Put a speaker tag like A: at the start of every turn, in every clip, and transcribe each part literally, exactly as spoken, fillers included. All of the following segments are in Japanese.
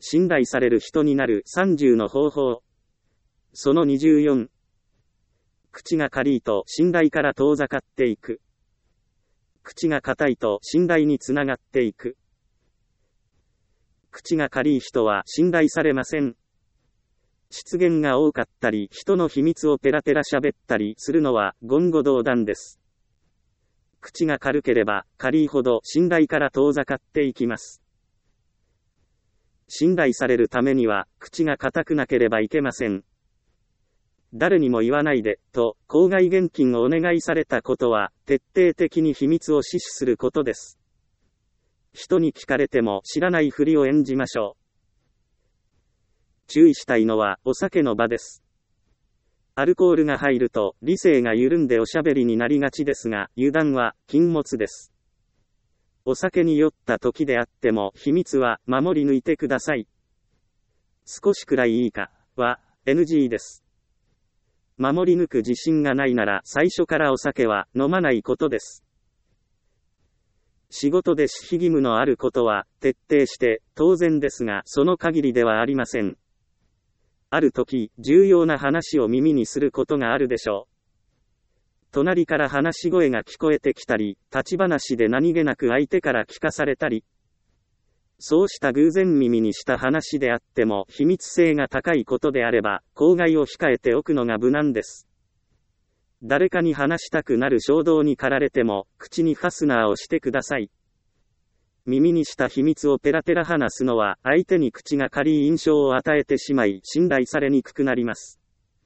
A: 信頼される人になるさんじゅうの方法。そのにじゅうよん。口が軽いと信頼から遠ざかっていく。口が硬いと信頼につながっていく。口が軽い人は信頼されません。失言が多かったり、人の秘密をペラペラ喋ったりするのは言語道断です。口が軽ければ軽いほど信頼から遠ざかっていきます。信頼されるためには口が硬くなければいけません。誰にも言わないで、と口外厳禁をお願いされたことは、徹底的に秘密を死守することです。人に聞かれても知らないふりを演じましょう。注意したいのはお酒の場です。アルコールが入ると理性が緩んでおしゃべりになりがちですが、油断は禁物です。お酒に酔った時であっても秘密は守り抜いてください。少しくらいいいか、は エヌジー です。守り抜く自信がないなら最初からお酒は飲まないことです。仕事で守秘義務のあることは徹底して当然ですが、その限りではありません。ある時、重要な話を耳にすることがあるでしょう。隣から話し声が聞こえてきたり、立ち話で何気なく相手から聞かされたり、そうした偶然耳にした話であっても秘密性が高いことであれば、口外を控えておくのが無難です。誰かに話したくなる衝動に駆られても、口にファスナーをしてください。耳にした秘密をペラペラ話すのは、相手に口が軽い印象を与えてしまい、信頼されにくくなります。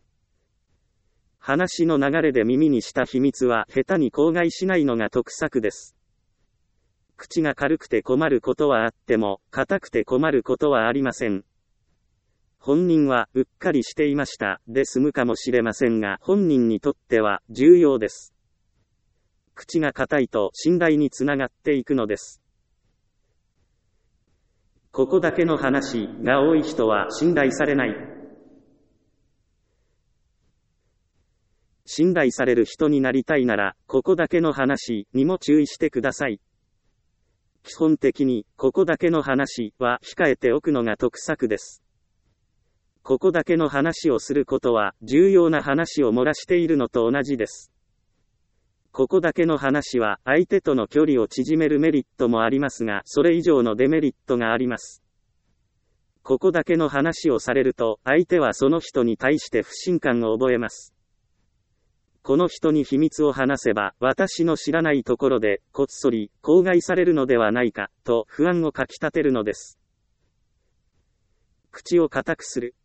A: 話の流れで耳にした秘密は、下手に口外しないのが得策です。口が軽くて困ることはあっても、硬くて困ることはありません。本人は、うっかりしていました、で済むかもしれませんが、本人にとっては、重要です。口が硬いと、信頼につながっていくのです。ここだけの話、が多い人は、信頼されない。信頼される人になりたいなら、ここだけの話、にも注意してください。基本的に、ここだけの話は控えておくのが得策です。ここだけの話をすることは、重要な話を漏らしているのと同じです。ここだけの話は、相手との距離を縮めるメリットもありますが、それ以上のデメリットがあります。ここだけの話をされると、相手はその人に対して不信感を覚えます。この人に秘密を話せば、私の知らないところで、こっそり、口外されるのではないか、と不安をかき立てるのです。口を固くする。